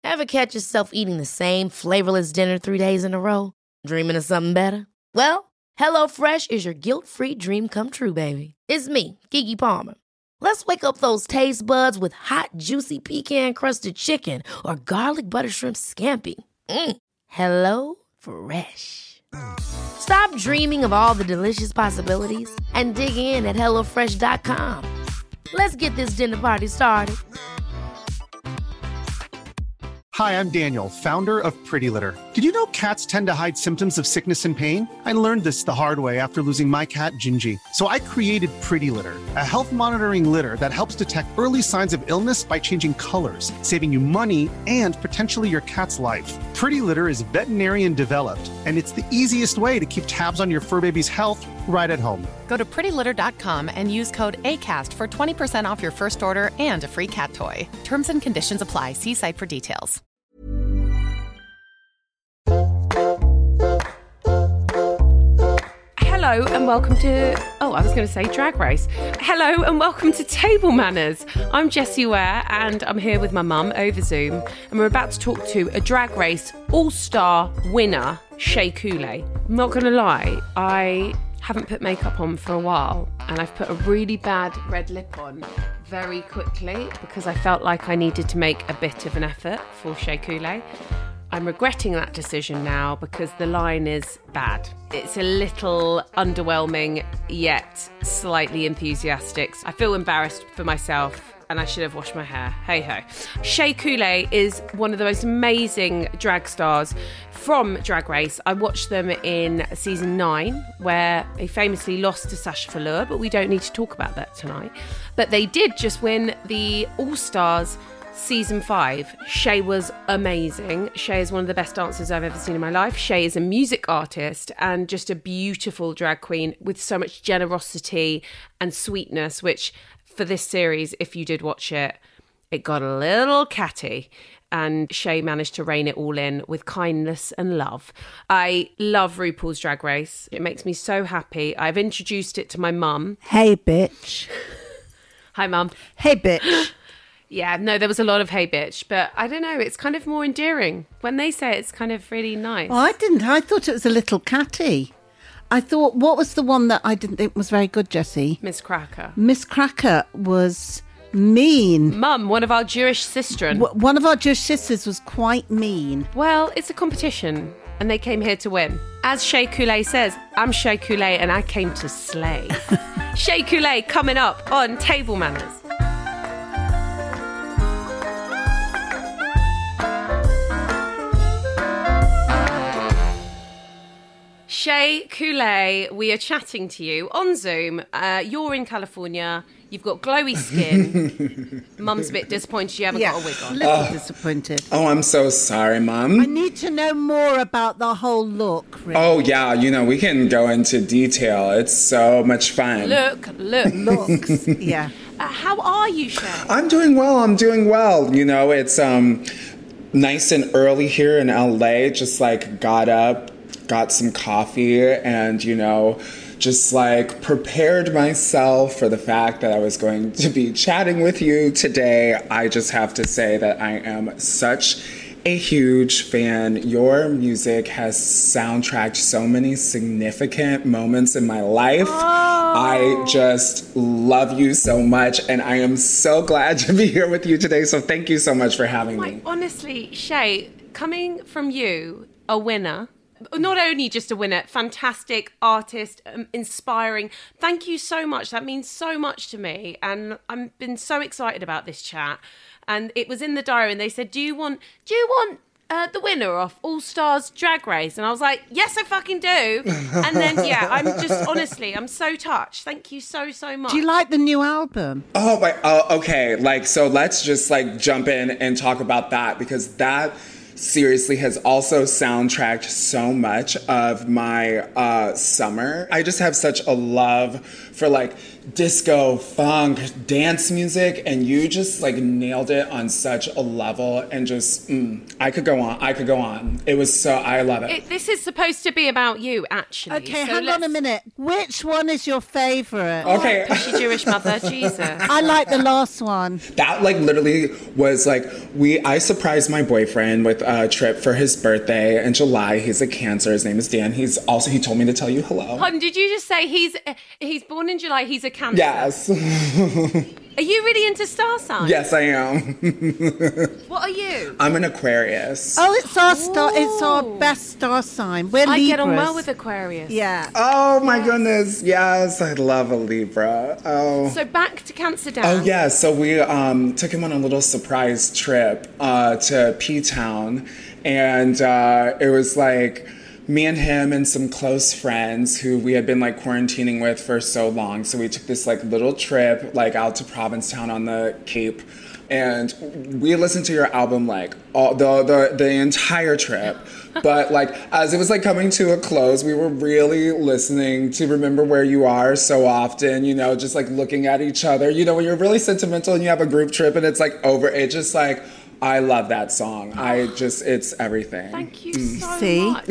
Ever catch yourself eating the same flavorless dinner 3 days in a row? Dreaming of something better? Well, HelloFresh is your guilt-free dream come true, baby. It's me, Keke Palmer. Let's wake up those taste buds with hot, juicy pecan-crusted chicken or garlic butter shrimp scampi. Hello Fresh. Stop dreaming of all the delicious possibilities and dig in at HelloFresh.com. Let's get this dinner party started. Hi, I'm Daniel, founder of Pretty Litter. Did you know cats tend to hide symptoms of sickness and pain? I learned this the hard way after losing my cat, Gingy. So I created Pretty Litter, a health monitoring litter that helps detect early signs of illness by changing colors, saving you money and potentially your cat's life. Pretty Litter is veterinarian developed, and it's the easiest way to keep tabs on your fur baby's health right at home. Go to prettylitter.com and use code ACAST for 20% off your first order and a free cat toy. Terms and conditions apply. See site for details. Hello and welcome to, Drag Race. Hello and welcome to Table Manners. I'm Jessie Ware and I'm here with my mum over Zoom, and we're about to talk to a Drag Race all-star winner, Shea Coulee. I'm not going to lie, I haven't put makeup on for a while and I've put a really bad red lip on very quickly because I felt like I needed to make a bit of an effort for Shea Coulee. I'm regretting that decision now because the line is bad. It's a little underwhelming, yet slightly enthusiastic. I feel embarrassed for myself and I should have washed my hair. Hey ho. Shea Coulee is one of the most amazing drag stars from Drag Race. I watched them in season 9, where they famously lost to Sasha Velour, but we don't need to talk about that tonight. But they did just win the All-Stars Season 5. Shea was amazing. Shea is one of the best dancers I've ever seen in my life. Shea is a music artist and just a beautiful drag queen with so much generosity and sweetness, which for this series, if you did watch it, it got a little catty. And Shea managed to rein it all in with kindness and love. I love RuPaul's Drag Race. It makes me so happy. I've introduced it to my mum. Hey, bitch. Hi, mum. Hey, bitch. Yeah, no, there was a lot of hey bitch, but I don't know, it's kind of more endearing. When they say it, it's kind of really nice. Well, I didn't. I thought it was a little catty. I thought, what was the one that I didn't think was very good, Jessie? Miss Cracker. Miss Cracker was mean. Mum, one of our Jewish sistren. One of our Jewish sisters was quite mean. Well, it's a competition, and they came here to win. As Shea Coulee says, I'm Shea Coulee, and I came to slay. Shea Coulee coming up on Table Manners. Shea Coulee, we are chatting to you on Zoom. You're in California. You've got glowy skin. Mum's a bit disappointed you haven't got a wig on. A little disappointed. Oh, I'm so sorry, Mum. I need to know more about the whole look, really. Oh, yeah, we can go into detail. It's so much fun. Looks, yeah. How are you, Shea? I'm doing well. It's nice and early here in LA. Just got up, got some coffee, and, just prepared myself for the fact that I was going to be chatting with you today. I just have to say that I am such a huge fan. Your music has soundtracked so many significant moments in my life. Oh. I just love you so much, and I am so glad to be here with you today. So thank you so much for having me. Honestly, Shea, coming from you, a winner, not only just a winner, fantastic artist, inspiring. Thank you so much. That means so much to me. And I've been so excited about this chat. And it was in the diary and they said, do you want the winner of All Stars Drag Race? And I was like, yes, I fucking do. And then, I'm so touched. Thank you so, so much. Do you like the new album? Oh, okay. So let's just jump in and talk about that, because that seriously has also soundtracked so much of my summer. I just have such a love for disco, funk, dance music, and you just like nailed it on such a level, and just I could go on. It was so, I love it. This is supposed to be about you, actually. Okay, so hang on a minute. Which one is your favourite? Okay. Pushy Jewish mother, Jesus. I like the last one. That like literally was like, I surprised my boyfriend with a trip for his birthday in July. He's a Cancer. His name is Dan. He told me to tell you hello. Did you just say he's born in July, he's a Cancer? Yes. Are you really into star signs? Yes, I am. What are you? I'm an Aquarius. Oh, it's our star. It's our best star sign. We're Libras. I get on well with Aquarius. Yeah. Oh my goodness. Yes, I love a Libra. Oh. So back to Cancer Dan. Oh yeah, so we took him on a little surprise trip to P-Town, and it was like me and him and some close friends who we had been like quarantining with for so long. So we took this like little trip like out to Provincetown on the Cape, and we listened to your album like all the entire trip. But like as it was like coming to a close, we were really listening to Remember Where You Are so often, you know, just like looking at each other. You know, when you're really sentimental and you have a group trip and it's like over, it just like, I love that song. It's everything. Thank you so much.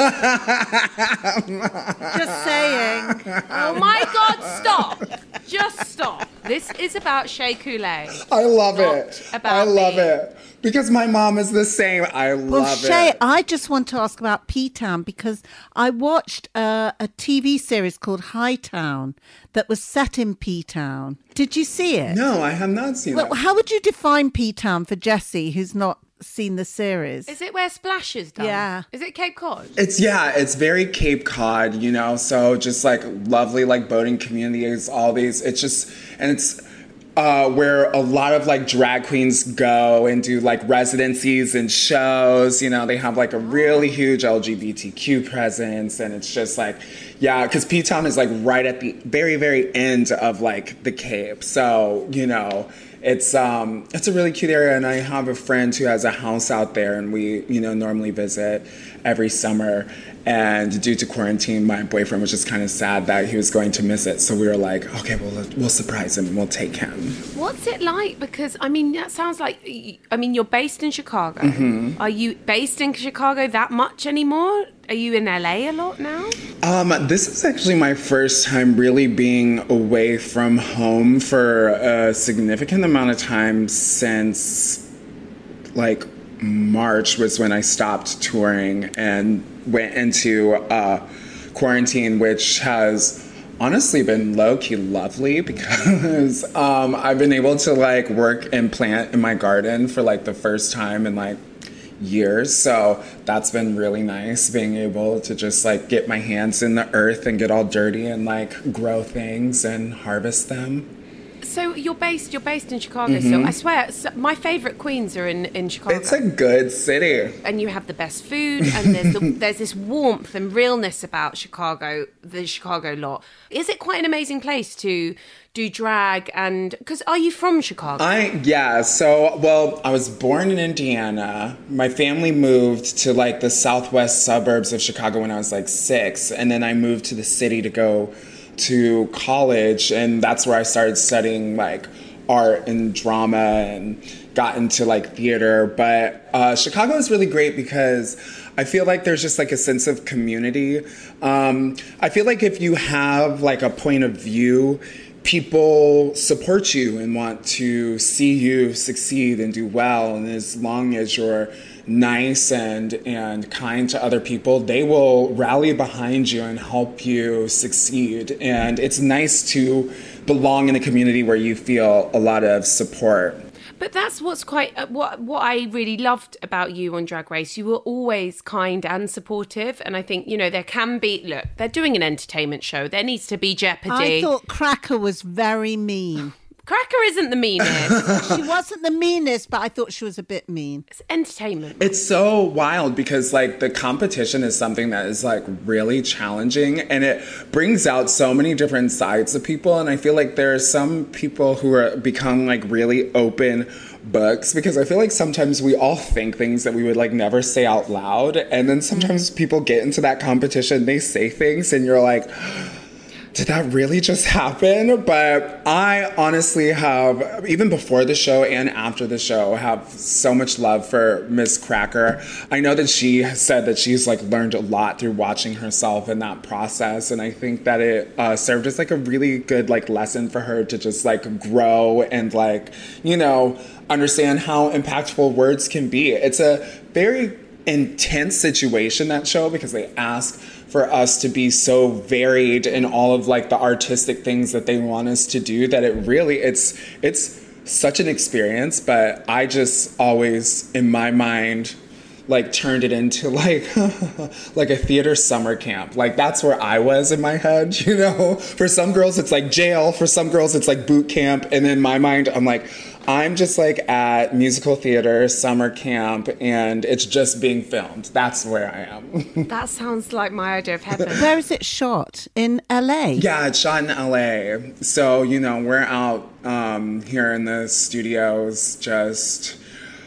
Just saying. Oh my God, stop. Just stop. This is about Shea Coulee. I love it. I love me. it. Because my mom is the same. I love Shea, it. I just want to ask about P-Town because I watched a TV series called Hightown that was set in P-Town. Did you see it? No, I have not seen Well, it. how would you define P-Town for Jessie, who's not seen the series? Is it where Splash is done? Yeah. Is it Cape Cod? It's very Cape Cod, you know, so just like lovely like boating communities, all these, it's just, and it's where a lot of like drag queens go and do like residencies and shows, you know, they have like a really huge LGBTQ presence, and it's just like, yeah, because P-Town is like right at the very, very end of like the Cape, so, you know, it's a really cute area, and I have a friend who has a house out there, and we, you know, normally visit every summer. And due to quarantine, my boyfriend was just kind of sad that he was going to miss it. So we were like, okay, well, we'll surprise him and we'll take him. What's it like? Because, I mean, that sounds like, I mean, you're based in Chicago. Mm-hmm. Are you based in Chicago that much anymore? Are you in LA a lot now? This is actually my first time really being away from home for a significant amount of time since, like, March was when I stopped touring and went into quarantine, which has honestly been low-key lovely because I've been able to like work and plant in my garden for like the first time in like years. So that's been really nice, being able to just like get my hands in the earth and get all dirty and like grow things and harvest them. So you're based in Chicago. So I swear, my favorite queens are in Chicago. It's a good city. And you have the best food, and there's this warmth and realness about Chicago, the Chicago lot. Is it quite an amazing place to do drag? And because are you from Chicago? So I was born in Indiana. My family moved to like the southwest suburbs of Chicago when I was like 6, and then I moved to the city to go to college, and that's where I started studying like art and drama and got into like theater. But Chicago is really great because I feel like there's just like a sense of community. I feel like if you have like a point of view, people support you and want to see you succeed and do well. And as long as you're nice and kind to other people, they will rally behind you and help you succeed. And it's nice to belong in a community where you feel a lot of support. But that's what's quite what I really loved about you on Drag Race. You were always kind and supportive, and I think, you know, there can be, look, they're doing an entertainment show. There needs to be jeopardy. I thought Cracker was very mean. Cracker isn't the meanest. She wasn't the meanest, but I thought she was a bit mean. It's entertainment. It's so wild because like the competition is something that is like really challenging, and it brings out so many different sides of people. And I feel like there are some people who are become like really open books, because I feel like sometimes we all think things that we would like never say out loud. And then sometimes people get into that competition, they say things and you're like, did that really just happen? But I honestly have, even before the show and after the show, have so much love for Miss Cracker. I know that she has said that she's like learned a lot through watching herself in that process. And I think that it served as like a really good like lesson for her to just like grow and like, you know, understand how impactful words can be. It's a very intense situation, that show, because they ask for us to be so varied in all of like the artistic things that they want us to do, that it really, it's such an experience. But I just always, in my mind, like turned it into like like a theater summer camp. Like that's where I was in my head, you know? For some girls it's like jail, for some girls it's like boot camp, and in my mind I'm like, I'm just like at musical theater summer camp and it's just being filmed. That's where I am. That sounds like my idea of heaven. Where is it shot? In LA? Yeah, it's shot in LA. So, you know, we're out here in the studios just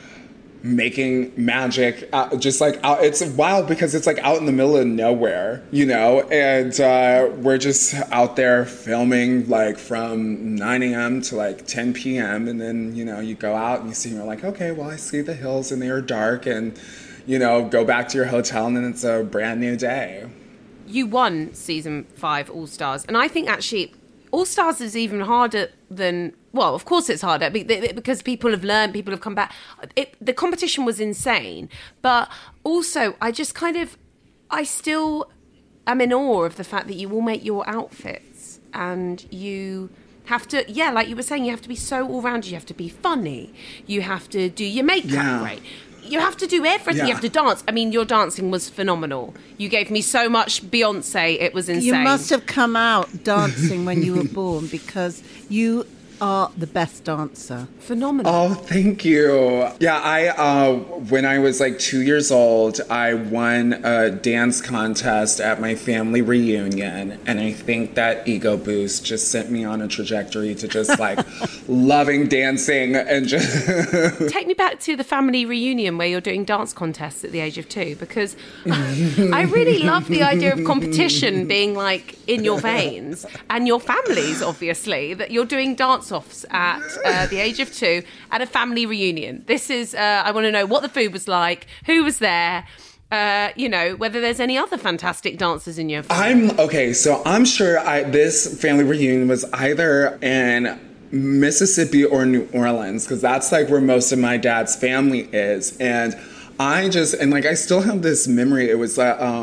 making magic, just like out. It's wild because it's like out in the middle of nowhere, you know, and we're just out there filming like from 9 a.m. to like 10 p.m. and then, you know, you go out and you see, you're like, okay, well, I see the hills and they are dark, and, you know, go back to your hotel and then it's a brand new day. You won season 5 All Stars, and I think actually All Stars is even harder than, well, of course it's harder because people have learned, people have come back. The competition was insane, but also I still am in awe of the fact that you all make your outfits, and you have to, yeah, like you were saying, you have to be so all-rounded. You have to be funny. You have to do your makeup right. You have to do everything. You have to dance. I mean, your dancing was phenomenal. You gave me so much Beyonce. It was insane. You must have come out dancing when you were born, because you are the best dancer. Phenomenal. Oh, thank you. Yeah, I when I was like 2 years old, I won a dance contest at my family reunion, and I think that ego boost just sent me on a trajectory to just like loving dancing and just Take me back to the family reunion where you're doing dance contests at the age of 2, because I really love the idea of competition being like in your veins, and your families, obviously, that you're doing dance-offs at the age of 2 at a family reunion. This is, I want to know what the food was like, who was there, you know, whether there's any other fantastic dancers in your family. So I'm sure this family reunion was either in Mississippi or New Orleans, because that's like where most of my dad's family is. And I still have this memory. It was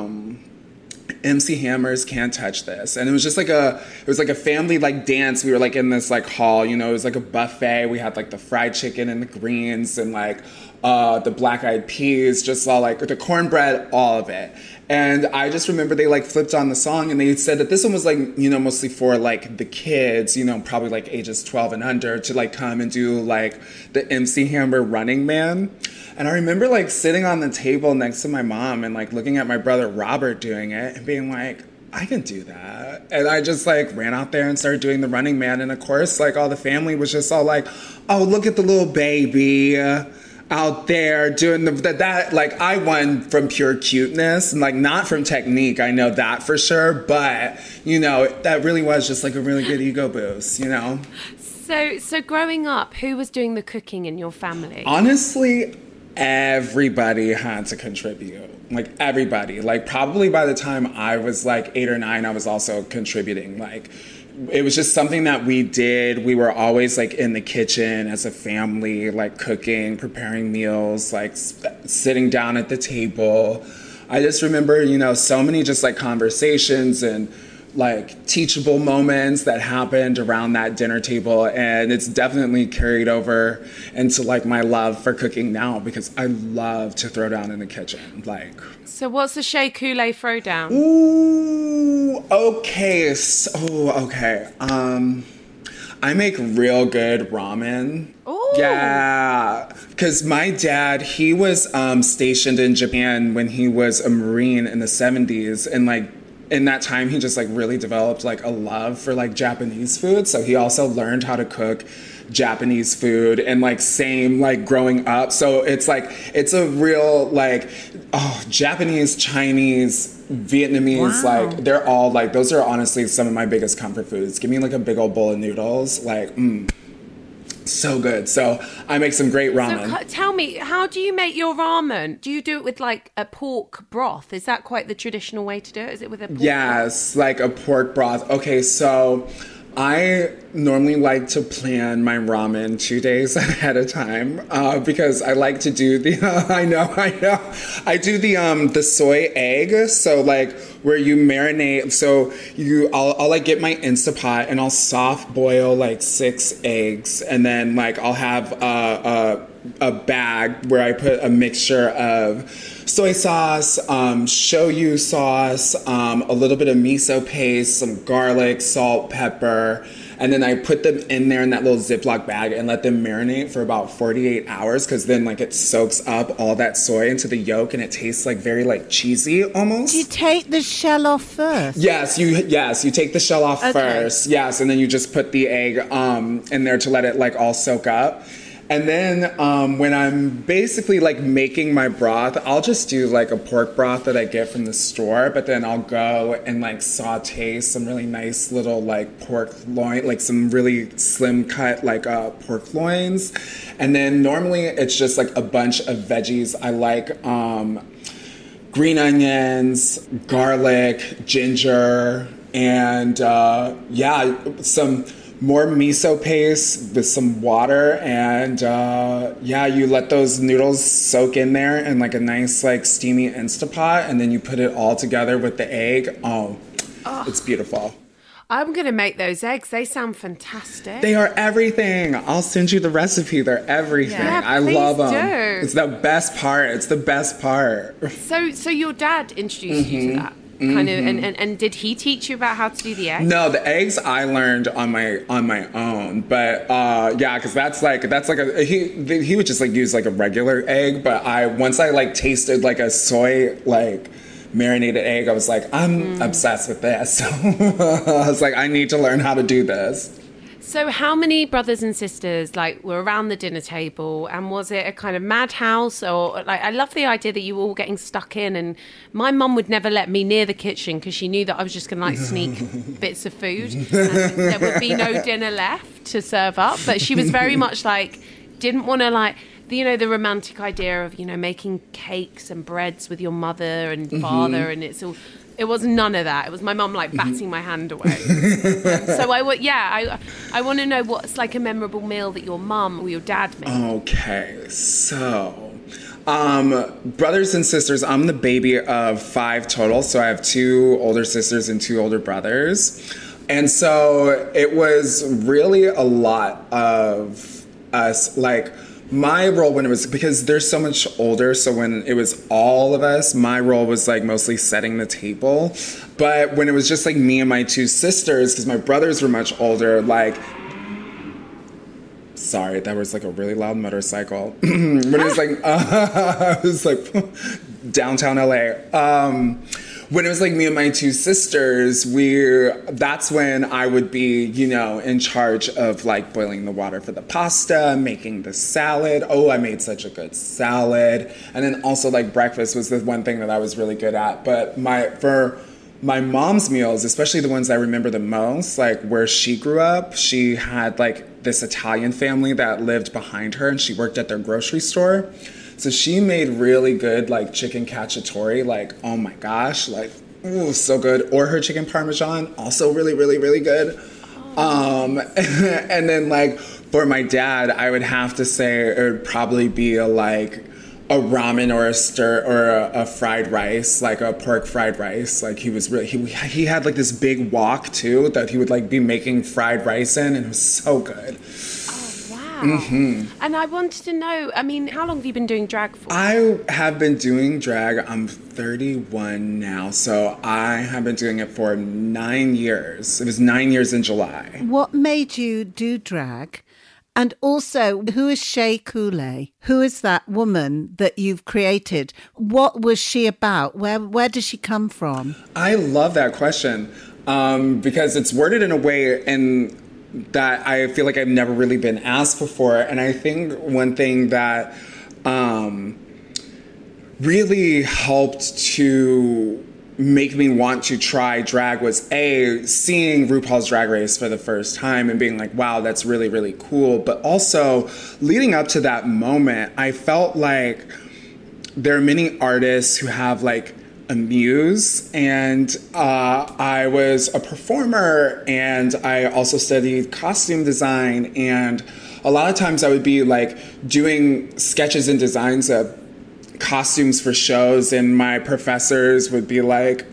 MC Hammer's Can't Touch This, and it was just like a family like dance. We were like in this like hall, you know, it was like a buffet. We had like the fried chicken and the greens and like the black eyed peas, just all like the cornbread, all of it. And I just remember they like flipped on the song and they said that this one was like, you know, mostly for like the kids, you know, probably like ages 12 and under, to like come and do like the MC Hammer Running Man. And I remember like sitting on the table next to my mom and like looking at my brother Robert doing it and being like, I can do that. And I just like ran out there and started doing the Running Man. And of course, like all the family was just all like, oh, look at the little baby out there doing that. Like I won from pure cuteness and like not from technique. I know that for sure. But, you know, that really was just like a really good ego boost, you know? So growing up, who was doing the cooking in your family? Honestly, everybody had to contribute. Like everybody. Like probably by the time I was like 8 or 9, I was also contributing. Like it was just something that we did. We were always like in the kitchen as a family, like cooking, preparing meals, like sitting down at the table. I just remember, you know, so many just like conversations and like teachable moments that happened around that dinner table, and it's definitely carried over into like my love for cooking now, because I love to throw down in the kitchen. Like, so what's the Shea Coulee throwdown? Ooh, okay. I make real good ramen. Ooh. Yeah, because my dad, he was stationed in Japan when he was a Marine in the 70s, and like in that time, he just like really developed like a love for like Japanese food. So he also learned how to cook Japanese food, and like same like growing up. So it's like, it's a real like, Japanese, Chinese, Vietnamese, like they're all like, those are honestly some of my biggest comfort foods. Give me like a big old bowl of noodles, like, so good. So I make some great ramen. So tell me, how do you make your ramen? Do you do it with like a pork broth? Is that quite the traditional way to do it? Is it with a pork Yes, like a pork broth. Okay, so I normally like to plan my ramen 2 days ahead of time because I like to do the I do the soy egg. So like where you marinate. So I'll like get my Instapot and I'll soft boil like 6 eggs, and then like I'll have a bag where I put a mixture of soy sauce, shoyu sauce, a little bit of miso paste, some garlic, salt, pepper, and then I put them in there in that little Ziploc bag and let them marinate for about 48 hours, because then like it soaks up all that soy into the yolk and it tastes like very like cheesy almost. Do you take the shell off first? Yes, you take the shell off first. Yes, and then you just put the egg in there to let it like all soak up. And then when I'm basically like making my broth, I'll just do like a pork broth that I get from the store, but then I'll go and like saute some really nice little like pork loin, like some really slim cut like pork loins. And then normally it's just like a bunch of veggies. I like green onions, garlic, ginger, and some more miso paste with some water, and you let those noodles soak in there in like a nice like steamy Instapot, and then you put it all together with the egg. It's beautiful. I'm going to make those eggs. They sound fantastic. They are everything. I'll send you the recipe. They're everything. Yeah, I love them. do. It's the best part. It's the best part. So your dad introduced you to that? Kind of, and did he teach you about how to do the eggs? No, the eggs I learned on my own, but because that's like he would just like use like a regular egg, but once I like tasted like a soy like marinated egg, I was like, I'm obsessed with this. I was like, I need to learn how to do this. So how many brothers and sisters like were around the dinner table, and was it a kind of madhouse, or like, I love the idea that you were all getting stuck in, and my mum would never let me near the kitchen because she knew that I was just going to like sneak bits of food and there would be no dinner left to serve up. But she was very much like, didn't want to like, the romantic idea of, making cakes and breads with your mother and father, and it was none of that. It was my mum like batting my hand away. So I want to know what's like a memorable meal that your mum or your dad made. Okay, so brothers and sisters, I'm the baby of 5 total. So I have 2 older sisters and 2 older brothers. And so it was really a lot of us, like, my role when it was, because they're so much older, so when it was all of us, my role was like mostly setting the table. But when it was just like me and my 2 sisters, because my brothers were much older, like, sorry, that was like a really loud motorcycle. When it was like, it was like downtown LA. When it was like me and my 2 sisters, that's when I would be, in charge of like boiling the water for the pasta, making the salad. Oh, I made such a good salad. And then also like breakfast was the one thing that I was really good at. But for my mom's meals, especially the ones I remember the most, like where she grew up, she had like this Italian family that lived behind her, and she worked at their grocery store. So she made really good, like, chicken cacciatore, like, oh my gosh, like, ooh, so good. Or her chicken parmesan, also really, really, really good. And then, like, for my dad, I would have to say it would probably be a ramen or a stir or a fried rice, like a pork fried rice. Like, he was really, he had, like, this big wok, too, that he would, like, be making fried rice in, and it was so good. And I wanted to know, I mean, how long have you been doing drag for? I have been doing drag. I'm 31 now, so I have been doing it for 9 years. It was 9 years in July. What made you do drag? And also, who is Shea Coulee? Who is that woman that you've created? What was she about? Where does she come from? I love that question because it's worded in a way that I feel like I've never really been asked before. And I think one thing that really helped to make me want to try drag was seeing RuPaul's Drag Race for the first time and being like, wow, that's really, really cool. But also leading up to that moment, I felt like there are many artists who have like a muse, and I was a performer, and I also studied costume design, and a lot of times I would be like doing sketches and designs of costumes for shows, and my professors would be like,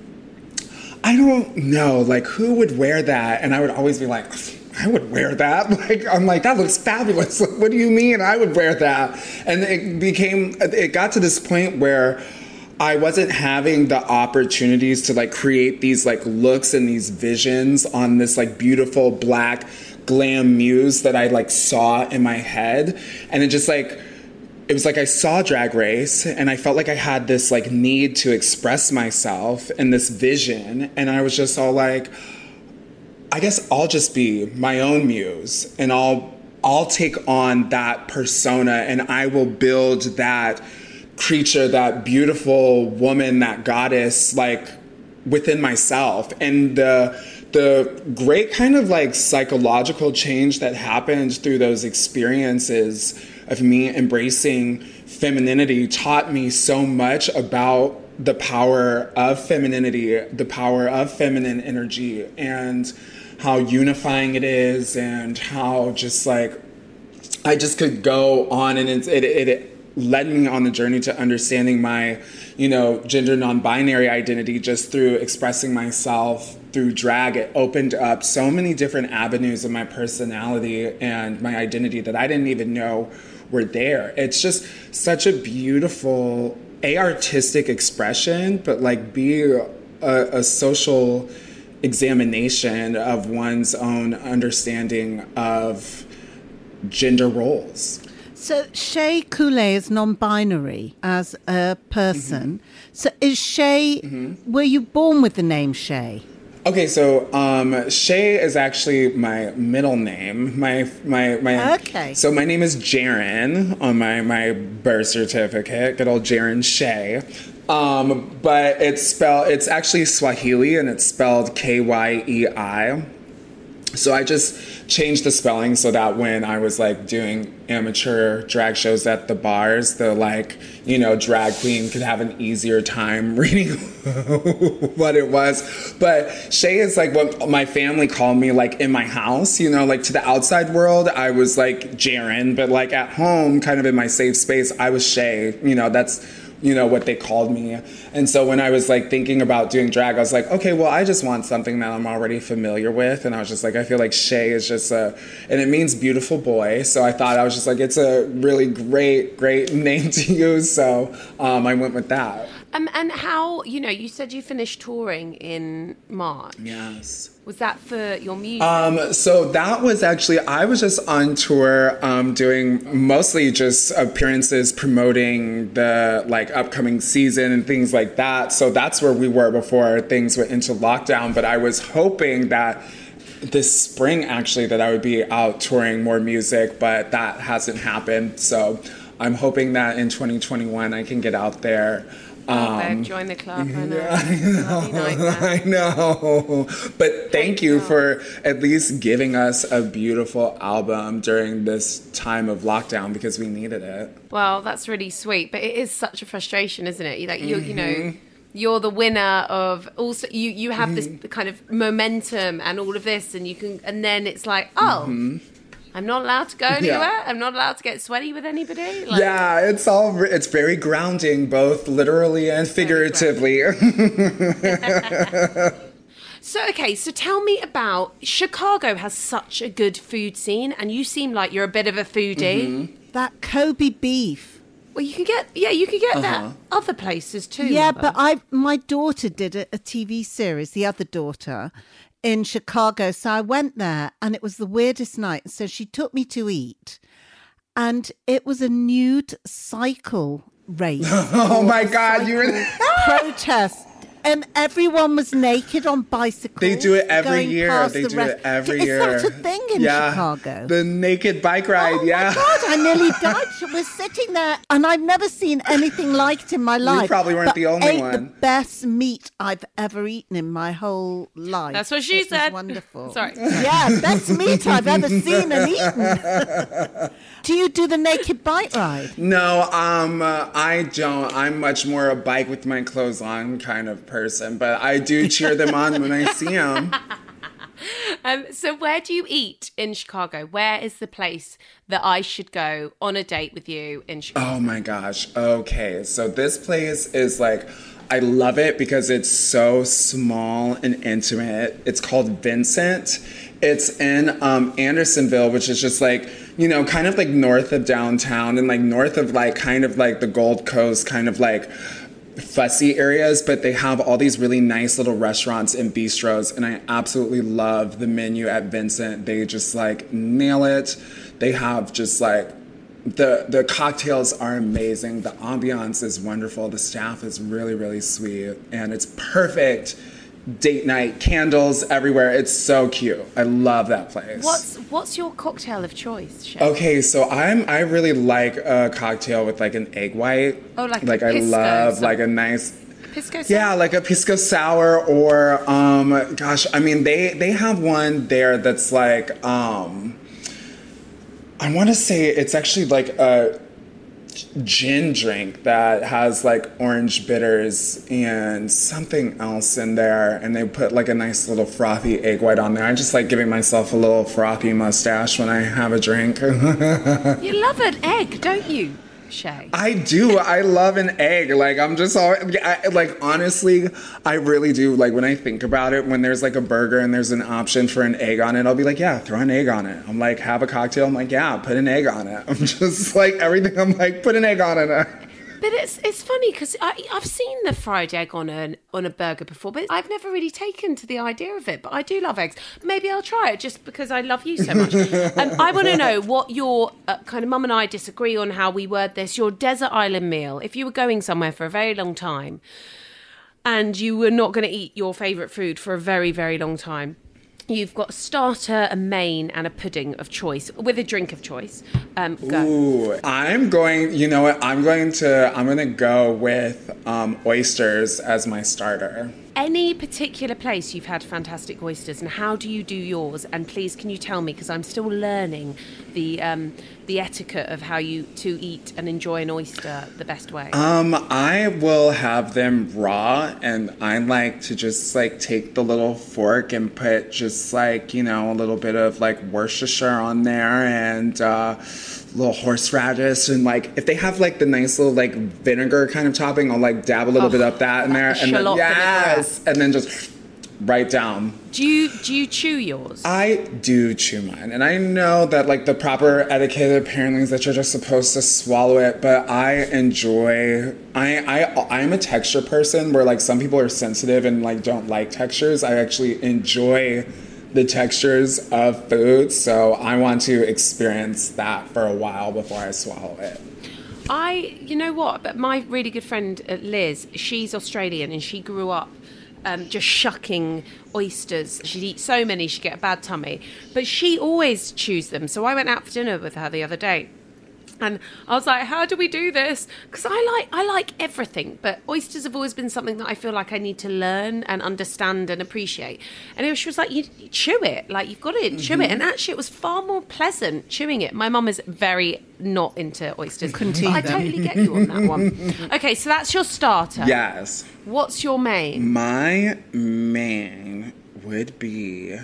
I don't know, like, who would wear that? And I would always be like, I would wear that. Like, I'm like, that looks fabulous. Like, what do you mean I would wear that? And it got to this point where I wasn't having the opportunities to like create these like looks and these visions on this like beautiful black glam muse that I like saw in my head. And it just like, it was like I saw Drag Race and I felt like I had this like need to express myself in this vision. And I was just all like, I guess I'll just be my own muse, and I'll take on that persona, and I will build that creature, that beautiful woman, that goddess, like within myself. And the great kind of like psychological change that happened through those experiences of me embracing femininity taught me so much about the power of femininity, the power of feminine energy, and how unifying it is, and how just like I just could go on, and it led me on the journey to understanding my, gender non-binary identity just through expressing myself through drag. It opened up so many different avenues of my personality and my identity that I didn't even know were there. It's just such a beautiful, artistic expression, but like be a social examination of one's own understanding of gender roles. So Shea Coulee is non-binary as a person. Mm-hmm. So is Shea, were you born with the name Shea? Okay, so Shea is actually my middle name. My Okay. So my name is Jaren on my birth certificate. Good old Jaren Shea. But it's actually Swahili, and it's spelled Kyei. So I just changed the spelling so that when I was like doing amateur drag shows at the bars, the drag queen could have an easier time reading what it was. But Shea is like what my family called me, like in my house, like to the outside world, I was like Jaren, but like at home, kind of in my safe space, I was Shea. That's what they called me. And so when I was like thinking about doing drag, I was like, okay, well, I just want something that I'm already familiar with. And I was just like, I feel like Shea is just and it means beautiful boy. So I thought, I was just like, it's a really great name to use. So I went with that. And how, you said you finished touring in March. Yes. Was that for your music? So that was actually, I was just on tour doing mostly just appearances promoting the upcoming season and things like that. So that's where we were before things went into lockdown. But I was hoping that this spring actually that I would be out touring more music, but that hasn't happened. So I'm hoping that in 2021 I can get out there. Babe, join the club. I know. But thank you for at least giving us a beautiful album during this time of lockdown, because we needed it. Well, that's really sweet, but it is such a frustration, isn't it? Like you're the winner of also you have this kind of momentum and all of this, and then it's like, I'm not allowed to go anywhere. Yeah. I'm not allowed to get sweaty with anybody. It's very grounding, both literally and figuratively. So tell me about Chicago. Has such a good food scene, and you seem like you're a bit of a foodie. Mm-hmm. That Kobe beef. Well, you can get that other places too. Yeah, Mother. but my daughter did a TV series, the other daughter, in Chicago. So I went there and it was the weirdest night. So she took me to eat and it was a nude cycle race. Oh my God, you were protest. And everyone was naked on bicycles. They do it every going year. past They the do rest- it every year. Is that a thing in Chicago? The naked bike ride, Oh yeah. my God, I nearly died. We're sitting there, and I've never seen anything like it in my life. probably weren't but the only ate one. the best meat I've ever eaten in my whole life. That's what she It said. was wonderful. Sorry. Yeah, best meat I've ever seen and eaten. Do you do the naked bike ride? No, I don't. I'm much more a bike with my clothes on kind of person, but I do cheer them on when I see them. So where do you eat in Chicago? Where is the place that I should go on a date with you in Chicago? Oh my gosh. Okay. So this place is like, I love it because it's so small and intimate. It's called Vincent. It's in Andersonville, which is just like, you know, kind of like north of downtown and like north of like kind of like the Gold Coast, kind of like fussy areas, but they have all these really nice little restaurants and bistros, and I absolutely love the menu at Vincent. They just like nail it. They have just like the cocktails are amazing. The ambiance is wonderful. The staff is really, really sweet, and it's perfect date night, candles everywhere. It's so cute. I love that place. What's your cocktail of choice, Chef? Okay, so I really like a cocktail with like an egg white. Oh, like I pisco love sour. like a nice Pisco sour? yeah, like a pisco sour or gosh, I mean they have one there that's like I want to say it's actually like a gin drink that has like orange bitters and something else in there, and they put like a nice little frothy egg white on there. I just like giving myself a little frothy mustache when I have a drink. You love an egg, don't you, Shay? I do. I love an egg. Like I'm just like honestly, I really do. Like when I think about it, when there's like a burger and there's an option for an egg on it, I'll be like, yeah, throw an egg on it. I'm like, have a cocktail. I'm like, yeah, put an egg on it. I'm just like everything. I'm like, put an egg on it. But it's funny because I've seen the fried egg on a burger before, but I've never really taken to the idea of it. But I do love eggs. Maybe I'll try it just because I love you so much. I want to know what your kind of mum and I disagree on how we word this. Your desert island meal. If you were going somewhere for a very long time, and you were not going to eat your favourite food for a very, very long time. You've got a starter, a main, and a pudding of choice with a drink of choice. Go. Ooh, I'm going. You know what? I'm going to go with oysters as my starter. Any particular place you've had fantastic oysters, and how do you do yours? And please, can you tell me, because I'm still learning the etiquette of how to eat and enjoy an oyster the best way. I will have them raw, and I like to just like take the little fork and put just like, you know, a little bit of like Worcestershire on there and little horseradish, and like if they have like the nice little like vinegar kind of topping, I'll like dab a little bit of that in there, and then shallot yes, and then just right down. Do you chew yours? I do chew mine, and I know that like the proper etiquette apparently is that you're just supposed to swallow it, but I enjoy. I'm a texture person where like some people are sensitive and like don't like textures. I actually enjoy the textures of food, so I want to experience that for a while before I swallow it. You know what? But my really good friend Liz, she's Australian and she grew up just shucking oysters. She'd eat so many she'd get a bad tummy, but she always chews them. So I went out for dinner with her the other day. And I was like, how do we do this? Because I like everything, but oysters have always been something that I feel like I need to learn and understand and appreciate. And she was like, you chew it. Like, you've got to chew it. And actually, it was far more pleasant chewing it. My mum is very not into oysters. Couldn't but I eat them. totally get you on that one. Okay, so that's your starter. Yes. What's your main? My main would be...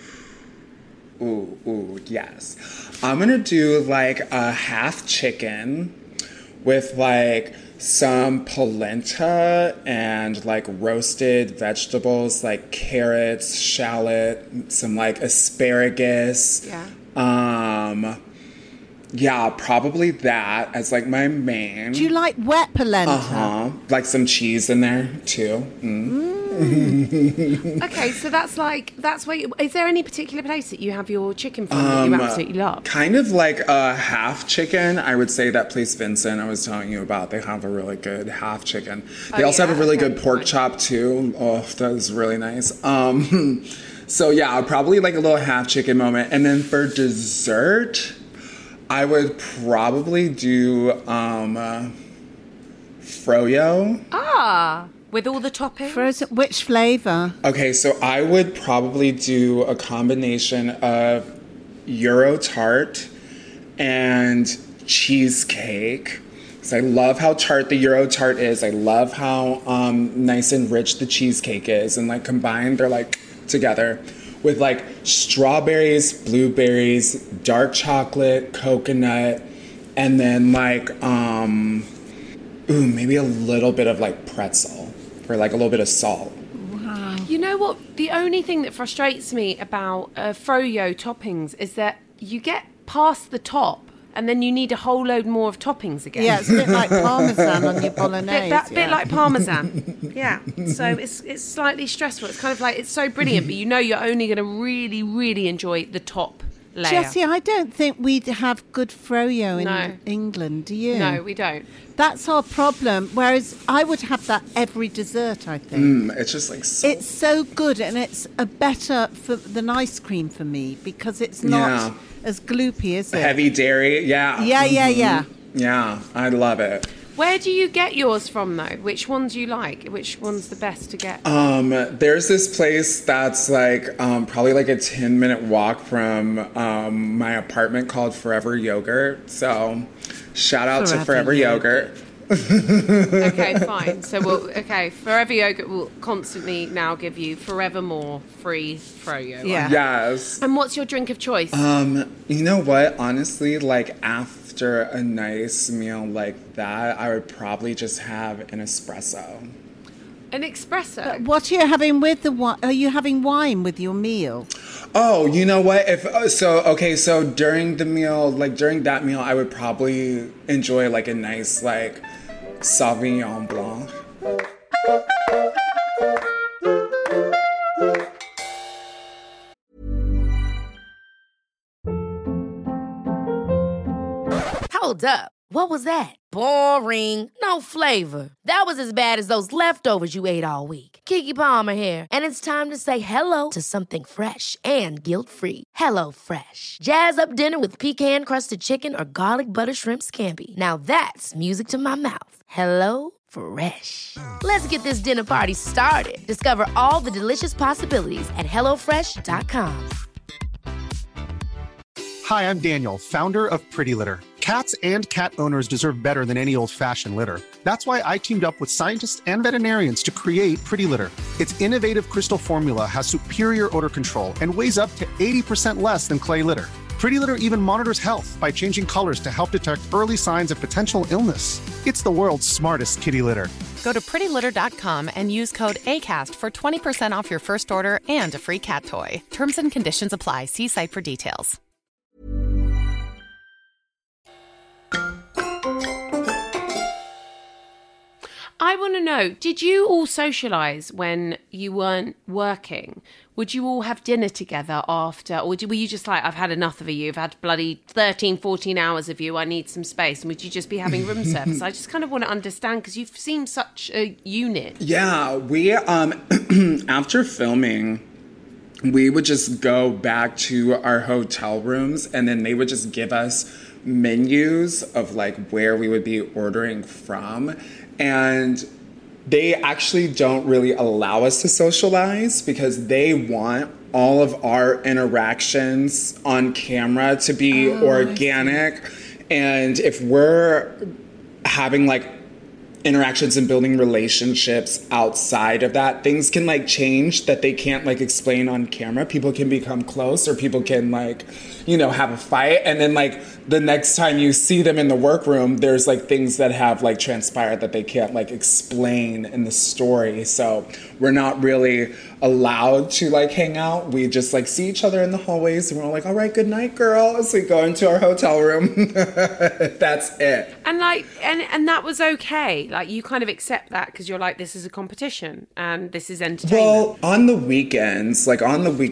Ooh, yes. I'm gonna do like a half chicken with like some polenta and like roasted vegetables like carrots, shallot, some like asparagus. Yeah. Yeah, probably that as like my main. Do you like wet polenta? Like some cheese in there too. Okay, so that's where. Is there any particular place that you have your chicken from that you absolutely love? Kind of like a half chicken. I would say that place Vincent I was telling you about, they have a really good half chicken. They also have a really good pork chop too. Oh, that is really nice. So yeah, probably like a little half chicken moment. And then for dessert, I would probably do froyo. With all the toppings? Frozen, which flavour? Okay, so I would probably do a combination of Euro tart and cheesecake. Because I love how tart the Euro tart is. I love how nice and rich the cheesecake is. And like combined, they're like together with like strawberries, blueberries, dark chocolate, coconut, and then like, maybe a little bit of like pretzel. Or like a little bit of salt. Wow. You know what? The only thing that frustrates me about froyo toppings is that you get past the top and then you need a whole load more of toppings again. Yeah, it's a bit like Parmesan on your bolognese. Bit like Parmesan. Yeah. So it's slightly stressful. It's kind of like, it's so brilliant, but you know you're only going to really, really enjoy the top layer. Jessie, I don't think we have good froyo in England, do you? No, we don't. That's our problem. Whereas I would have that every dessert, I think. It's just like it's so good, and it's a better than ice cream for me because it's not as gloopy, is it? Heavy dairy, yeah. Yeah, I love it. Where do you get yours from, though? Which ones do you like? Which one's the best to get? There's this place that's like probably like a 10-minute walk from my apartment called Forever Yogurt. So shout out to Forever Yogurt. Okay, fine. So Forever Yogurt will constantly now give you forevermore free froyo. Yeah. Yes. And what's your drink of choice? You know what? Honestly, like after a nice meal like that, I would probably just have an espresso. An espresso? But what are you having with the wine? Are you having wine with your meal? Oh, you know what? So during the meal, like during that meal, I would probably enjoy like a nice like Sauvignon Blanc. Hold up. What was that? Boring. No flavor. That was as bad as those leftovers you ate all week. Keke Palmer here, and it's time to say hello to something fresh and guilt-free. Hello Fresh. Jazz up dinner with pecan-crusted chicken or garlic butter shrimp scampi. Now that's music to my mouth. Hello Fresh. Let's get this dinner party started. Discover all the delicious possibilities at hellofresh.com. Hi, I'm Daniel, founder of Pretty Litter. Cats and cat owners deserve better than any old-fashioned litter. That's why I teamed up with scientists and veterinarians to create Pretty Litter. Its innovative crystal formula has superior odor control and weighs up to 80% less than clay litter. Pretty Litter even monitors health by changing colors to help detect early signs of potential illness. It's the world's smartest kitty litter. Go to prettylitter.com and use code ACAST for 20% off your first order and a free cat toy. Terms and conditions apply. See site for details. I want to know, did you all socialise when you weren't working? Would you all have dinner together after? Or were you just like, I've had enough of you, I've had bloody 13, 14 hours of you, I need some space? And would you just be having room service? I just kind of want to understand, because you seem such a unit. Yeah, we, after filming, we would just go back to our hotel rooms, and then they would just give us menus of like where we would be ordering from. And they actually don't really allow us to socialize because they want all of our interactions on camera to be organic. And if we're having like interactions and building relationships outside of that, things can like change that they can't like explain on camera. People can become close, or people can like, you know, have a fight, and then like the next time you see them in the workroom, there's like things that have like transpired that they can't like explain in the story. So we're not really allowed to like hang out. We just like see each other in the hallways and we're all like, all right, good night, girl. As we go into our hotel room. That's it. And like, and that was okay. Like, you kind of accept that because you're like, this is a competition and this is entertainment. Well, on the weekends, like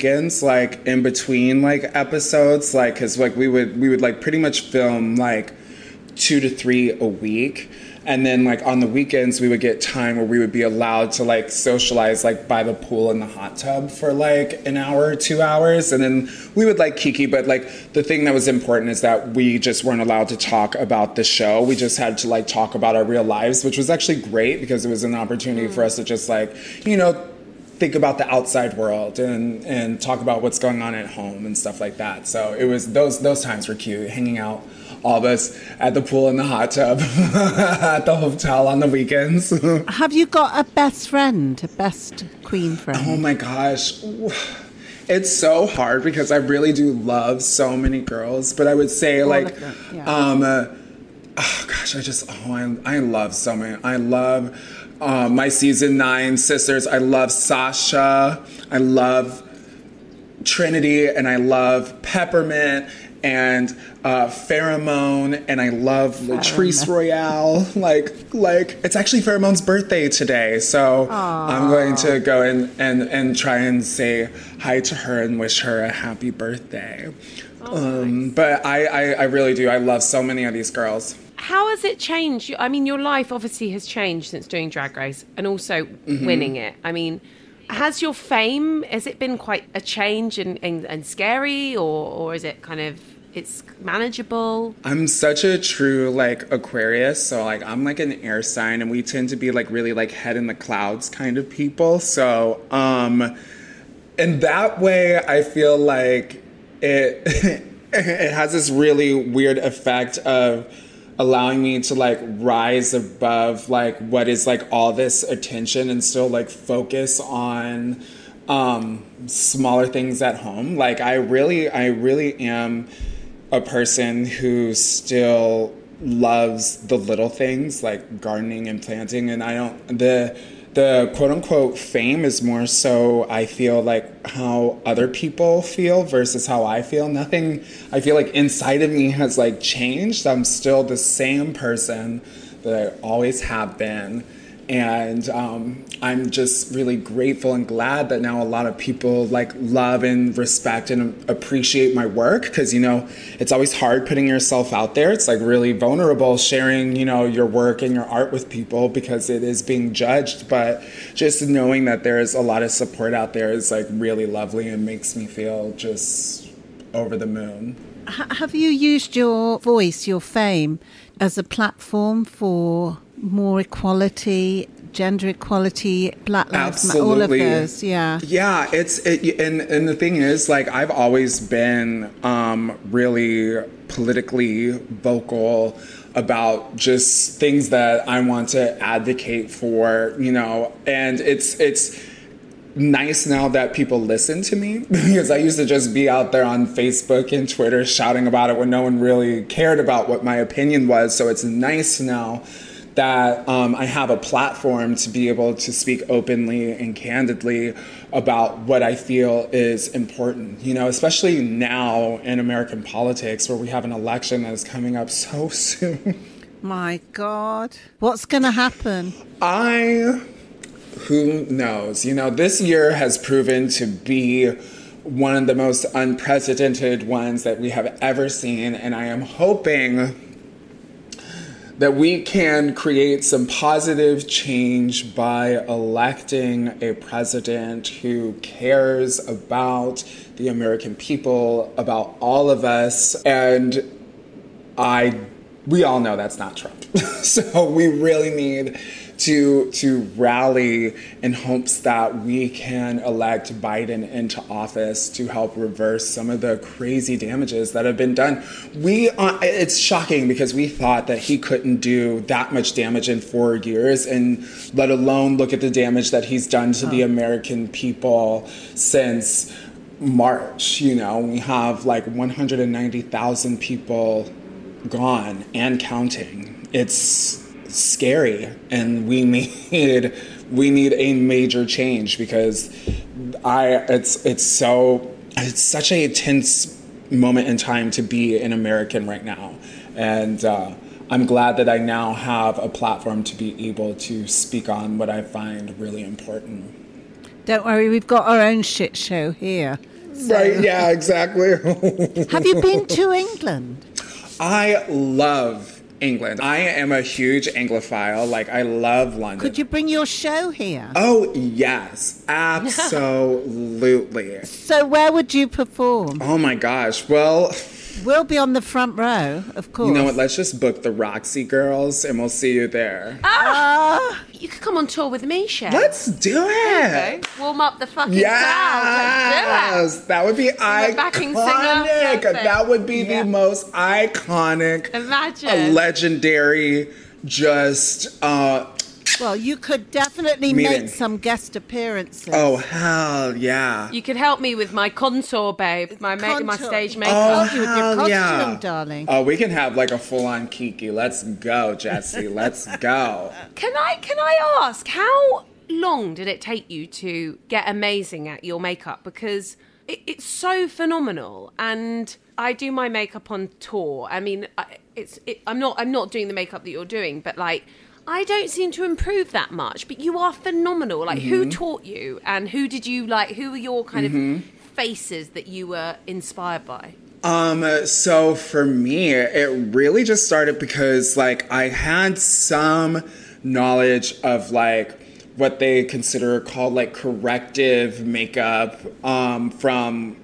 in between like episodes, like, cause like we would like pretty much film like 2 to 3 a week. And then like on the weekends, we would get time where we would be allowed to like socialize like by the pool and the hot tub for like an hour or 2 hours. And then we would like kiki. But like the thing that was important is that we just weren't allowed to talk about the show. We just had to like talk about our real lives, which was actually great because it was an opportunity for us to just like, you know, think about the outside world and talk about what's going on at home and stuff like that. So it was those times were cute, hanging out, all of us at the pool and the hot tub at the hotel on the weekends. Have you got a best friend, a best queen friend? Oh my gosh. It's so hard because I really do love so many girls, but I would say like, oh gosh, I love so many. I love my season 9 sisters. I love Sasha. I love Trinity, and I love Peppermint and Pheromone, and I love Latrice Royale. Like it's actually Pheromone's birthday today, so I'm going to go and try and say hi to her and wish her a happy birthday. Nice. But I really do. I love so many of these girls. How has it changed? I mean, your life obviously has changed since doing Drag Race and also winning it. I mean, has your fame, has it been quite a change and scary, or is it kind of, it's manageable? I'm such a true like Aquarius, so like I'm like an air sign, and we tend to be like really like head in the clouds kind of people. So in that way, I feel like it it has this really weird effect of allowing me to like rise above like what is like all this attention and still like focus on smaller things at home. Like I really am a person who still loves the little things like gardening and planting, and I don't, the quote unquote fame is more so I feel like how other people feel versus how I feel. Nothing, I feel like inside of me has like changed. I'm still the same person that I always have been. And I'm just really grateful and glad that now a lot of people like love and respect and appreciate my work, because, you know, it's always hard putting yourself out there. It's like really vulnerable sharing, you know, your work and your art with people because it is being judged. But just knowing that there is a lot of support out there is like really lovely and makes me feel just over the moon. Have you used your voice, your fame, as a platform for more equality, gender equality, Black Lives Matter, all of those? Yeah, and the thing is, like, I've always been really politically vocal about just things that I want to advocate for, you know, and it's nice now that people listen to me, because I used to just be out there on Facebook and Twitter shouting about it when no one really cared about what my opinion was. So it's nice now that I have a platform to be able to speak openly and candidly about what I feel is important, you know, especially now in American politics where we have an election that is coming up so soon. My God, what's going to happen? Who knows? You know, this year has proven to be one of the most unprecedented ones that we have ever seen, and I am hoping that we can create some positive change by electing a president who cares about the American people, about all of us, and we all know that's not Trump. So we really need to rally in hopes that we can elect Biden into office to help reverse some of the crazy damages that have been done. It's shocking because we thought that he couldn't do that much damage in 4 years, and let alone look at the damage that he's done to the American people since March. You know, we have like 190,000 people gone and counting. It's scary, and we need a major change because it's such a tense moment in time to be an American right now, and I'm glad that I now have a platform to be able to speak on what I find really important. Don't worry, we've got our own shit show here. So. Right, yeah, exactly. Have you been to England? I love England. I am a huge Anglophile. Like, I love London. Could you bring your show here? Oh, yes. Absolutely. So where would you perform? Oh, my gosh. Well... We'll be on the front row, of course. You know what? Let's just book the Roxy Girls, and we'll see you there. You could come on tour with me, Chef. Let's do it. Okay. Warm up the fucking crowd. Let's do it. That would be iconic. Backing singer. That would be the most iconic, legendary, just... Well, you could definitely make some guest appearances. Oh, hell yeah. You could help me with my contour, babe. My stage makeup. Oh, with your costume, darling. Oh, we can have like a full-on Kiki. Let's go, Jessie. Let's go. Can I ask, how long did it take you to get amazing at your makeup? Because it's so phenomenal, and I do my makeup on tour. I mean, I'm not doing the makeup that you're doing, but like... I don't seem to improve that much, but you are phenomenal. Like, who taught you, and who did you like? Who were your kind of faces that you were inspired by? So for me, it really just started because like I had some knowledge of like what they consider called like corrective makeup from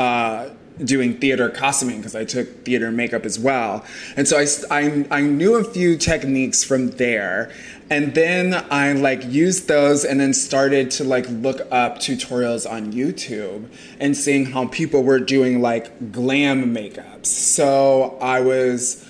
doing theater costuming, because I took theater makeup as well. And so I knew a few techniques from there. And then I like used those and then started to like look up tutorials on YouTube and seeing how people were doing like glam makeups. So I was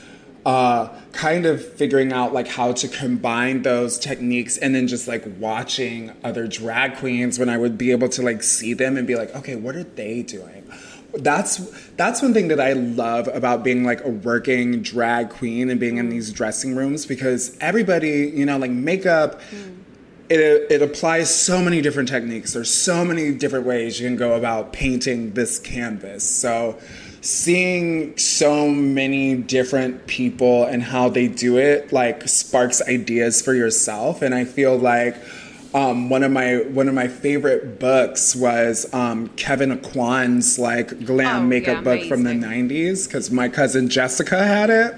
kind of figuring out like how to combine those techniques, and then just like watching other drag queens when I would be able to like see them and be like, okay, what are they doing? That's one thing that I love about being like a working drag queen and being in these dressing rooms, because everybody, you know, like makeup, it applies so many different techniques. There's so many different ways you can go about painting this canvas. So seeing so many different people and how they do it like sparks ideas for yourself. And I feel like one of my favorite books was Kevin Aquan's like glam makeup book from the 90s, because my cousin Jessica had it.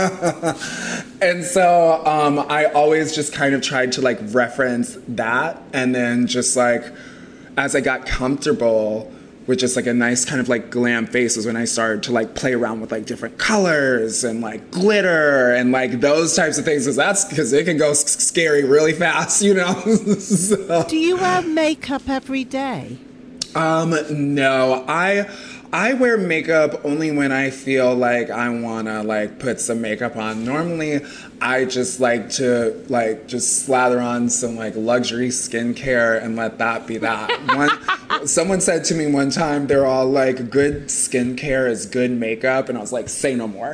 And so I always just kind of tried to like reference that, and then just like as I got comfortable with just like a nice kind of like glam face was when I started to like play around with like different colors and like glitter and like those types of things, because it can go scary really fast, you know. So. Do you wear makeup every day? No, I wear makeup only when I feel like I wanna like put some makeup on. Normally, I just like to like just slather on some like luxury skincare and let that be that. Someone said to me one time, they're all like, good skincare is good makeup, and I was like, say no more.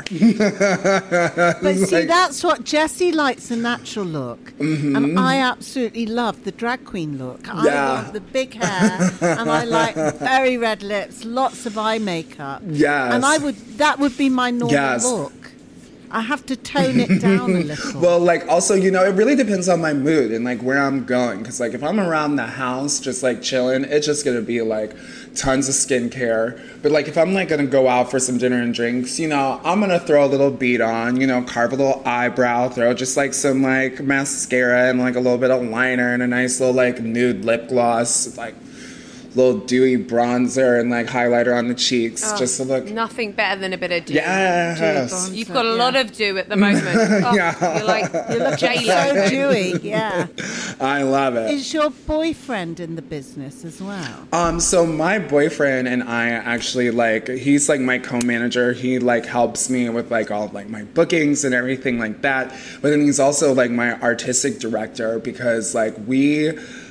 But see, that's what Jessie likes, a natural look, and I absolutely love the drag queen look. I love the big hair, and I like very red lips, lots of eye makeup. Yes. And that would be my normal look. I have to tone it down a little. Well, like, also, you know, it really depends on my mood and, like, where I'm going. Because, like, if I'm around the house just, like, chilling, it's just going to be, like, tons of skincare. But, like, if I'm, like, going to go out for some dinner and drinks, you know, I'm going to throw a little bead on, you know, carve a little eyebrow, throw just, like, some, like, mascara and, like, a little bit of liner and a nice little, like, nude lip gloss, like, little dewy bronzer and like highlighter on the cheeks, just to look. Nothing better than a bit of dew. Yes. You've got a lot of dew at the moment. You look J-Lo. So dewy, yeah. I love it. Is your boyfriend in the business as well? So my boyfriend and I actually like, he's like my co-manager. He like helps me with like all like my bookings and everything like that. But then he's also like my artistic director, because like we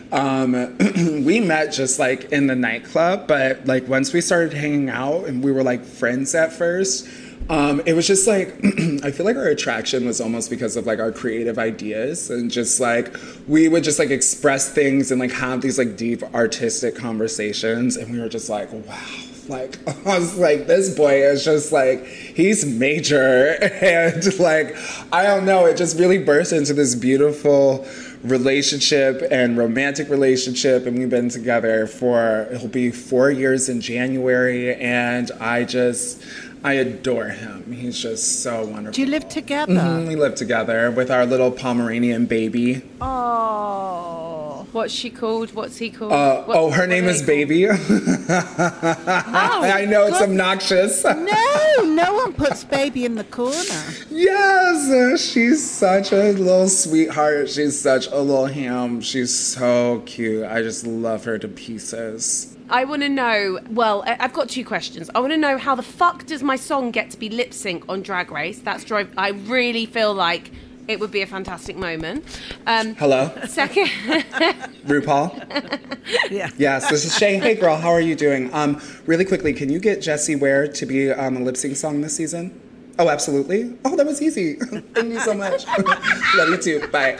met just like in the nightclub, but like once we started hanging out and we were like friends at first, It was just like, I feel like our attraction was almost because of like our creative ideas, and just like, we would just like express things and like have these like deep artistic conversations, and we were just like, wow. Like, I was like, this boy is just like, he's major. And like, I don't know, it just really burst into this beautiful relationship and romantic relationship. And we've been together it'll be 4 years in January. And I adore him. He's just so wonderful. Do you live together? Mm-hmm, we live together with our little Pomeranian baby. Oh. What's she called? What's he called? Her name is Baby. I know it's obnoxious. No one puts Baby in the corner. Yes, she's such a little sweetheart. She's such a little ham. She's so cute. I just love her to pieces. I want to know, well, I've got 2 questions. I want to know, how the fuck does my song get to be lip sync on Drag Race? I really feel like it would be a fantastic moment. Hello? Second. RuPaul? Yeah. Yes, this is Shay. Hey, girl, how are you doing? Really quickly, can you get Jessie Ware to be a lip sync song this season? Oh, absolutely. Oh, that was easy. Thank you so much. Love you too. Bye.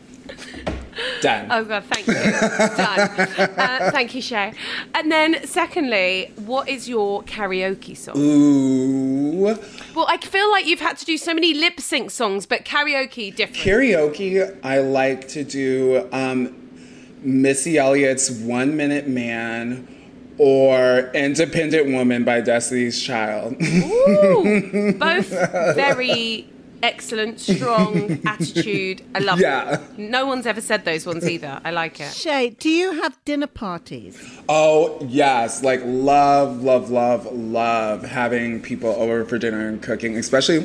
Done. Oh, God, thank you. Done. Thank you, Shay. And then, secondly, what is your karaoke song? Ooh. Well, I feel like you've had to do so many lip sync songs, but karaoke different. Karaoke, I like to do Missy Elliott's 1 Minute Man or Independent Woman by Destiny's Child. Ooh, both very excellent, strong attitude. I love it. No one's ever said those ones either. I like it. Shay, do you have dinner parties? Oh, yes. Like, love having people over for dinner and cooking, especially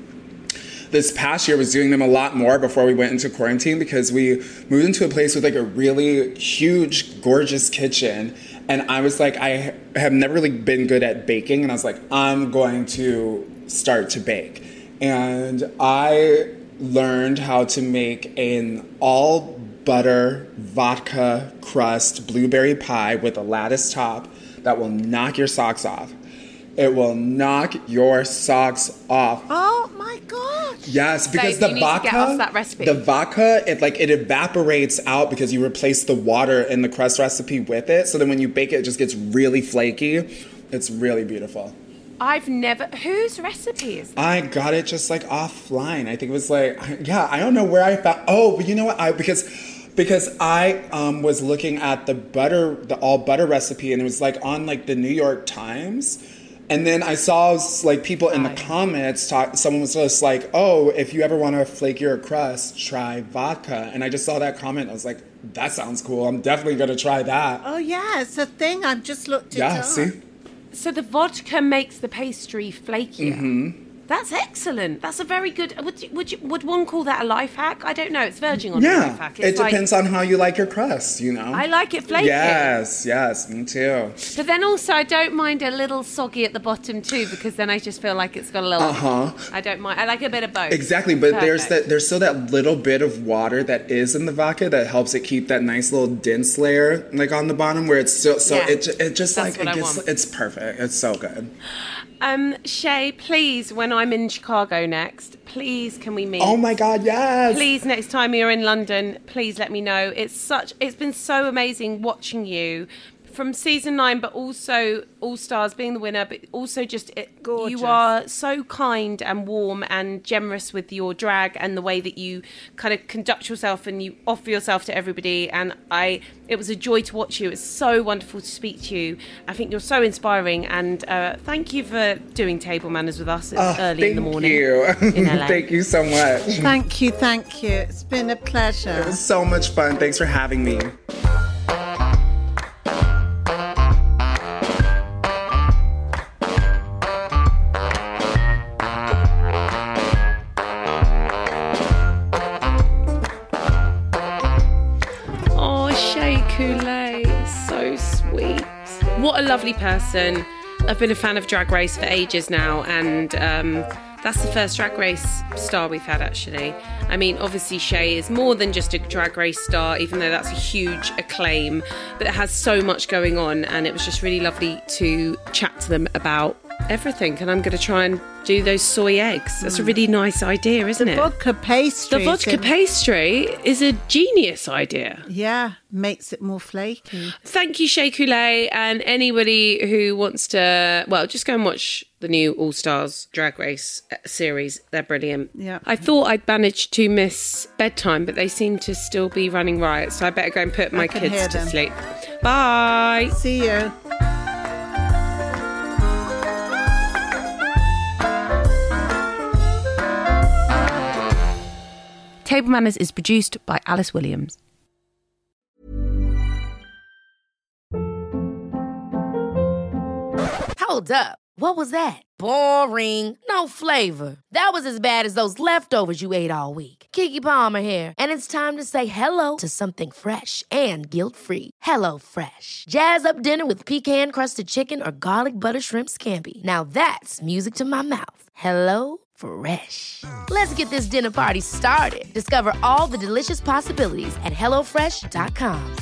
this past year. Was doing them a lot more before we went into quarantine, because we moved into a place with like a really huge, gorgeous kitchen. And I was like, I have never really been good at baking. And I was like, I'm going to start to bake. And I learned how to make an all butter vodka crust blueberry pie with a lattice top that will knock your socks off. It will knock your socks off. Oh my God. Yes, because the vodka, get us that recipe. The vodka, it evaporates out because you replace the water in the crust recipe with it. So then when you bake it, it just gets really flaky. It's really beautiful. I've never... Whose recipe is that? I got it just like offline. I think it was like... Yeah, I don't know where I found... Oh, but you know what? Because I was looking at the all butter recipe, and it was like on like the New York Times. And then I saw like people in the comments someone was just like, oh, if you ever want to flake your crust, try vodka. And I just saw that comment. I was like, that sounds cool. I'm definitely going to try that. Oh, yeah. It's a thing. I've just looked it up. Yeah, see? So the vodka makes the pastry flakier. Mm-hmm. That's excellent. That's a very good... Would one call that a life hack? I don't know. It's verging on a life hack. It depends on how you like your crust, you know? I like it flaky. Yes, me too. But then also, I don't mind a little soggy at the bottom too, because then I just feel like it's got a little... I don't mind. I like a bit of both. Exactly, but there's still that little bit of water that is in the vodka that helps it keep that nice little dense layer like on the bottom, where it's still... So it just that's like... It's perfect. It's so good. Shay, please, when I'm in Chicago next, please can we meet? Oh my God, yes! Please, next time you're in London, please let me know. It's been so amazing watching you from season 9, but also All Stars being the winner, but also just gorgeous. You are so kind and warm and generous with your drag and the way that you kind of conduct yourself and you offer yourself to everybody. And it was a joy to watch you. It's so wonderful to speak to you. I think you're so inspiring, and thank you for doing Table Manners with us early in the morning. Thank you. In LA. Thank you so much. Thank you. It's been a pleasure. It was so much fun. Thanks for having me. What a lovely person. I've been a fan of Drag Race for ages now, and that's the first Drag Race star we've had, actually. I mean, obviously Shay is more than just a Drag Race star, even though that's a huge acclaim, but it has so much going on, and it was just really lovely to chat to them about everything, and I'm going to try and do those soy eggs. That's a really nice idea, isn't it? The vodka pastry. The vodka pastry is a genius idea. Yeah, makes it more flaky. Thank you, Shea Coulee, and anybody who wants to, well, just go and watch the new All Stars Drag Race series. They're brilliant. Yeah. I thought I'd managed to miss bedtime, but they seem to still be running riot, so I better go and put my kids to sleep. Bye. See you. Table Manners is produced by Alice Williams. Hold up. What was that? Boring. No flavor. That was as bad as those leftovers you ate all week. Keke Palmer here, and it's time to say hello to something fresh and guilt-free. Hello Fresh. Jazz up dinner with pecan-crusted chicken or garlic butter shrimp scampi. Now that's music to my mouth. Hello Fresh. Let's get this dinner party started. Discover all the delicious possibilities at HelloFresh.com.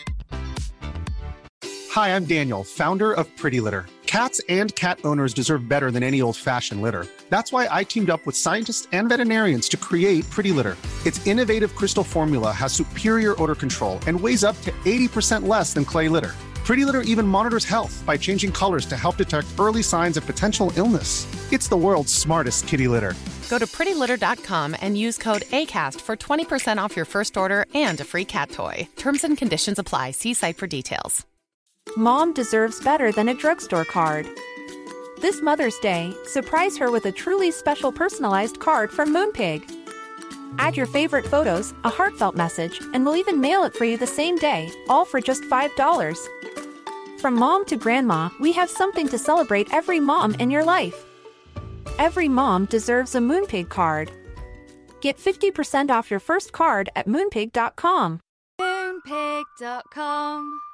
Hi, I'm Daniel, founder of Pretty Litter. Cats and cat owners deserve better than any old-fashioned litter. That's why I teamed up with scientists and veterinarians to create Pretty Litter. Its innovative crystal formula has superior odor control and weighs up to 80% less than clay litter. Pretty Litter even monitors health by changing colors to help detect early signs of potential illness. It's the world's smartest kitty litter. Go to prettylitter.com and use code ACAST for 20% off your first order and a free cat toy. Terms and conditions apply. See site for details. Mom deserves better than a drugstore card. This Mother's Day, surprise her with a truly special personalized card from Moonpig. Add your favorite photos, a heartfelt message, and we'll even mail it for you the same day, all for just $5. From mom to grandma, we have something to celebrate every mom in your life. Every mom deserves a Moonpig card. Get 50% off your first card at Moonpig.com. Moonpig.com